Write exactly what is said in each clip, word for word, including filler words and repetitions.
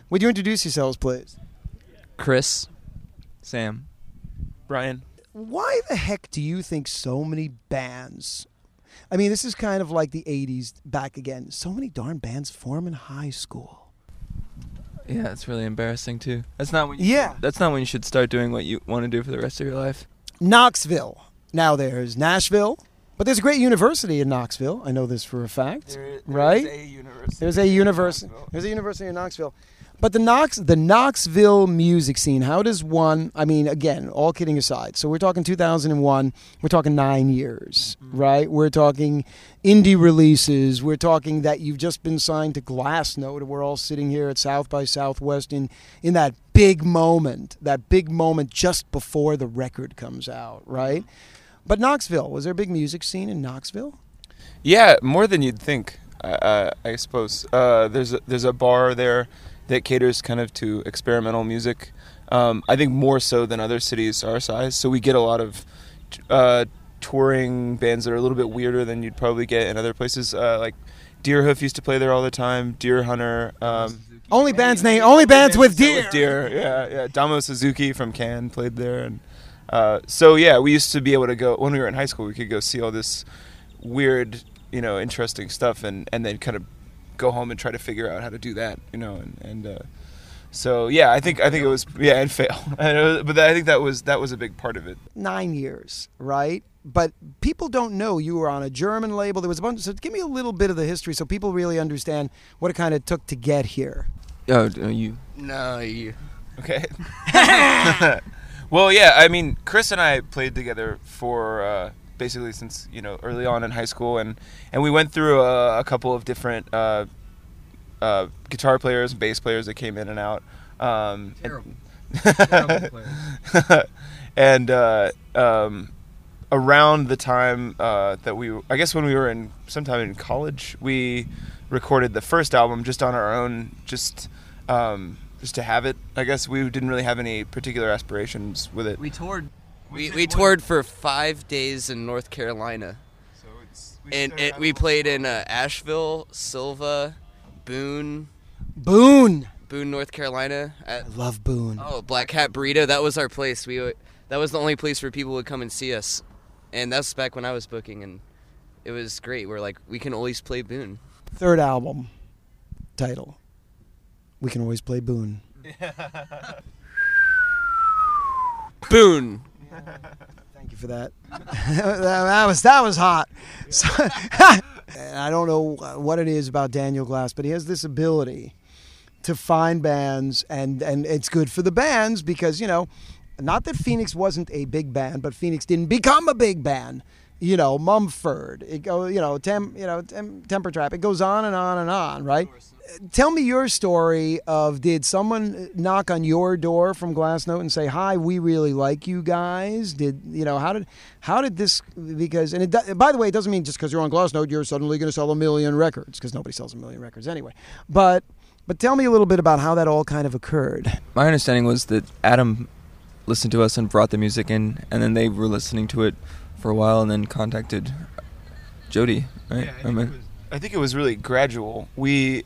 Would you introduce yourselves, please? Chris. Sam. Brian. Why the heck do you think so many bands... I mean, this is kind of like the eighties back again. So many darn bands form in high school. Yeah, it's really embarrassing too. That's not when you Yeah. should, that's not when you should start doing what you want to do for the rest of your life. Knoxville. Now there's Nashville, but there's a great university in Knoxville. I know this for a fact, There, right? There's a university. There's a university. There's a university in Knoxville. But the Knox, the Knoxville music scene, how does one, I mean, again, all kidding aside, so we're talking two thousand one, we're talking nine years, mm-hmm. right? We're talking indie releases, we're talking that you've just been signed to Glassnote, and we're all sitting here at South by Southwest in, in that big moment, that big moment just before the record comes out, right? But Knoxville, was there a big music scene in Knoxville? Yeah, more than you'd think, uh, I suppose. Uh, there's a, there's a bar there that caters kind of to experimental music. Um, I think more so than other cities our size. So we get a lot of uh, touring bands that are a little bit weirder than you'd probably get in other places. Uh, like Deerhoof used to play there all the time. Deer Hunter. Um, only bands name. Only bands with Deer. With Deer. Yeah, yeah. Damo Suzuki from Cannes played there, and uh, so yeah, we used to be able to go when we were in high school. We could go see all this weird, you know, interesting stuff, and and then kind of go home and try to figure out how to do that, you know, and, and uh, so yeah, I think I think it was yeah and fail, but I think that was that was a big part of it. Nine years, right? But people don't know you were on a German label. There was a bunch. So give me a little bit of the history so people really understand what it kind of took to get here. Oh, uh, you. No, you. Okay. Well, yeah, I mean, Chris and I played together for. Uh, basically since, you know, early on in high school, and, and we went through a, a couple of different uh, uh, guitar players and bass players that came in and out. Um, Terrible. And, Terrible players. and uh, um, around the time uh, that we, I guess when we were in, sometime in college, we recorded the first album just on our own, just um, just to have it. I guess we didn't really have any particular aspirations with it. We toured. We we toured for five days in North Carolina, So it's, and it, we played in uh, Asheville, Silva, Boone, Boone. Boone, North Carolina. At, I love Boone. oh, Black Cat Burrito. That was our place. We would, that was the only place where people would come and see us, and that's back when I was booking, and it was great. We're like, we can always play Boone. Third album title. We can always play Boone. Boone. Thank you for that. that was that was hot. So, I don't know what it is about Daniel Glass, but he has this ability to find bands, and, and it's good for the bands because, you know, not that Phoenix wasn't a big band, but Phoenix didn't become a big band. You know, Mumford, it go, you know, Tem, you know, Tem, Temper Trap. It goes on and on and on, right? Tell me your story of, did someone knock on your door from Glassnote and say, "Hi, we really like you guys"? Did you know how did how did this, because, and it, by the way, it doesn't mean just because you're on Glassnote you're suddenly going to sell a million records, because nobody sells a million records anyway. But but tell me a little bit about how that all kind of occurred. My understanding was that Adam listened to us and brought the music in, and then they were listening to it for a while, and then contacted Jody. Right? Yeah, I, think it was, I think it was really gradual. We.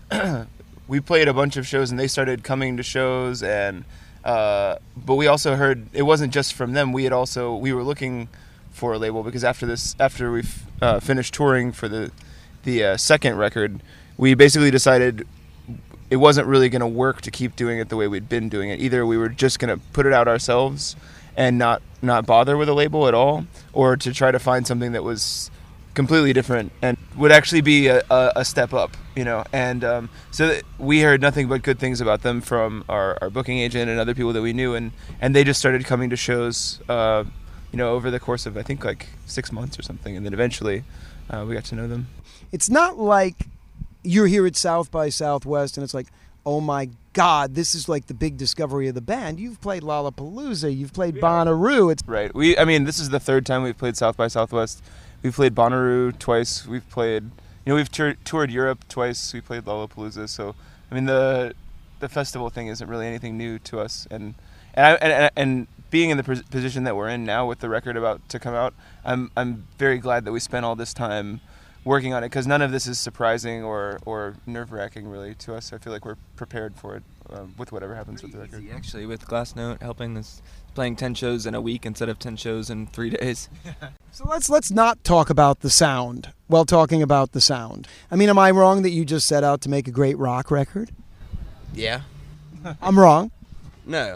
We played a bunch of shows, and they started coming to shows, and uh, but we also heard it wasn't just from them. We had also we were looking for a label, because after this, after we uh, finished touring for the the uh, second record, we basically decided it wasn't really going to work to keep doing it the way we'd been doing it. Either we were just going to put it out ourselves and not not bother with a label at all, or to try to find something that was completely different and would actually be a, a, a step up, you know. And um, so we heard nothing but good things about them from our, our booking agent and other people that we knew, and, and they just started coming to shows, uh, you know, over the course of I think like six months or something, and then eventually uh, we got to know them. It's not like you're here at South by Southwest and it's like, oh my God, this is like the big discovery of the band. You've played Lollapalooza, you've played yeah. Bonnaroo. It's right. We, I mean, this is the third time we've played South by Southwest. We've played Bonnaroo twice. We've played, you know, we've tur- toured Europe twice. We played Lollapalooza. So, I mean, the the festival thing isn't really anything new to us. And and I, and, and being in the position that we're in now with the record about to come out, I'm I'm very glad that we spent all this time working on it, because none of this is surprising or, or nerve-wracking really to us. I feel like we're prepared for it um, with whatever happens with the record. Easy, actually, with Glassnote helping us, playing ten shows in a week instead of ten shows in three days. So let's let's not talk about the sound while talking about the sound. I mean, am I wrong that you just set out to make a great rock record? Yeah. I'm wrong. No.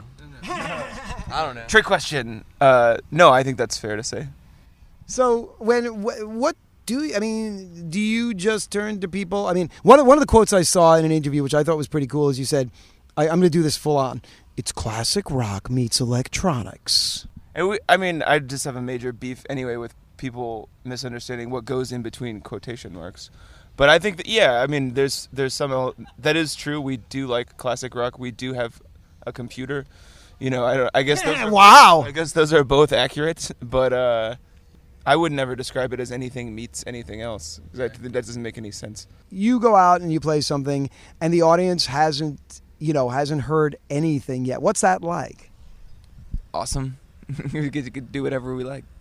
I don't know. Trick question. Uh, no, I think that's fair to say. So when wh- what do you, I mean? Do you just turn to people? I mean, one of, one of the quotes I saw in an interview, which I thought was pretty cool, is you said, I, "I'm going to do this full on. It's classic rock meets electronics." And we, I mean, I just have a major beef anyway with people misunderstanding what goes in between quotation marks. But I think that, yeah, I mean, there's there's some el- that is true. We do like classic rock. We do have a computer. You know, I, don't, I guess those are, Wow. I guess those are both accurate, but uh, I would never describe it as anything meets anything else. That, that doesn't make any sense. You go out and you play something, and the audience hasn't, you know, hasn't heard anything yet. What's that like? Awesome. We get to do whatever we like.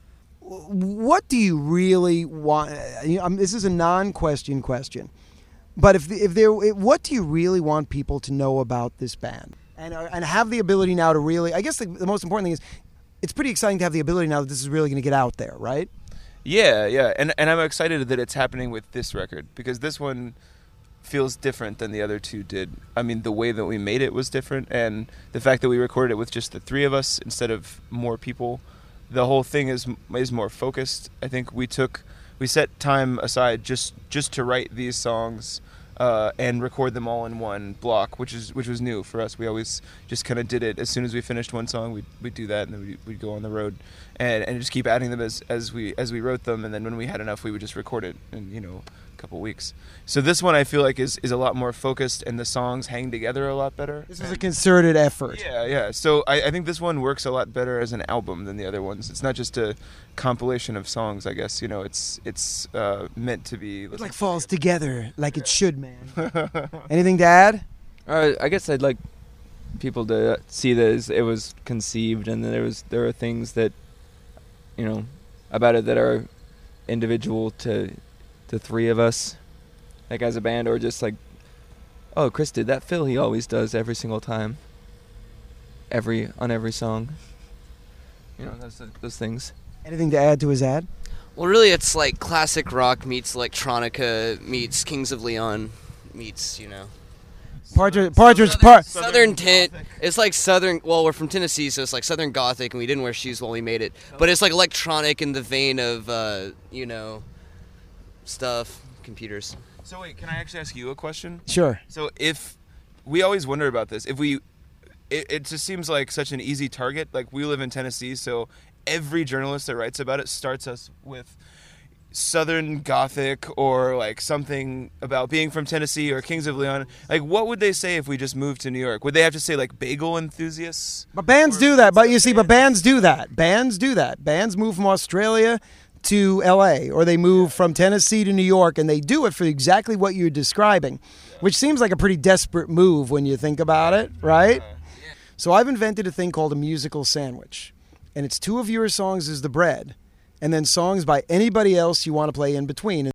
What do you really want? You know, um, this is a non-question question, but if if there, what do you really want people to know about this band, and uh, and have the ability now to really? I guess the, the most important thing is, it's pretty exciting to have the ability now that this is really going to get out there, right? Yeah, yeah, and and I'm excited that it's happening with this record, because this one feels different than the other two did. I mean, the way that we made it was different, and the fact that we recorded it with just the three of us instead of more people. The whole thing is is more focused. I think we took we set time aside just just to write these songs uh, and record them all in one block, which is which was new for us. We always just kind of did it as soon as we finished one song. We'd we'd do that, and then we'd, we'd go on the road and, and just keep adding them as, as we as we wrote them. And then when we had enough, we would just record it in, you know, a couple weeks. So this one I feel like is, is a lot more focused, and the songs hang together a lot better. This is a concerted effort. Yeah, yeah. So I, I think this one works a lot better as an album than the other ones. It's not just a compilation of songs, I guess. You know, it's it's uh, meant to be. It like falls together like it should, man. Anything to add? Uh, I guess I'd like people to see that as it was conceived, and there was there are things that, you know, about it that are individual to the three of us, like as a band, or just like, oh, Chris did that fill he always does every single time, every on every song. You know, those those things. Anything to add to his ad? Well, really, it's like classic rock meets electronica meets Kings of Leon meets, you know. Partridge, Partridge, Southern, Par- Southern tint. It's like Southern. Well, we're from Tennessee, so it's like Southern Gothic, and we didn't wear shoes while we made it. But it's like electronic in the vein of, uh, you know, stuff, computers. So wait, can I actually ask you a question? Sure. So if we always wonder about this, if we, it, it just seems like such an easy target. Like, we live in Tennessee, so every journalist that writes about it starts us with Southern Gothic or like something about being from Tennessee or Kings of Leon. Like, what would they say if we just moved to New York? Would they have to say like bagel enthusiasts? But bands do that. But you see, but bands do that. Bands do that. Bands move from Australia to L A, or they move from Tennessee to New York, and they do it for exactly what you're describing, which seems like a pretty desperate move when you think about it, right? So I've invented a thing called a musical sandwich, and it's two of your songs as the bread, and then songs by anybody else you want to play in between.